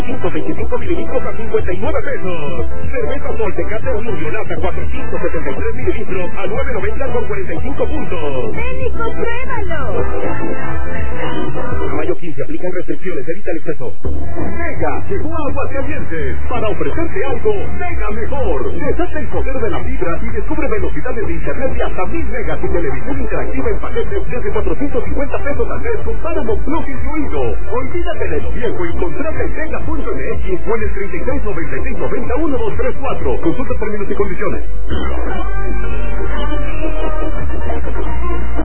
125 mililitros a 59 pesos. Cerveza Sol Tecate Lata 473 mililitros a 9.90 con 45 puntos. ¡Ven y compruébalo! A mayo 15 aplican restricciones, evita el exceso. Mega llegó a Aguascalientes para ofrecerte algo mega mejor. Desata el poder de la fibra y descubre velocidades de internet de hasta 1000 megas y televisión interactiva en paquetes desde 450 pesos al mes con Paramount Plus incluido. Olvídate de lo viejo y contrata en Mega.mx o en el 36 96 90 1234. Consulta términos y condiciones.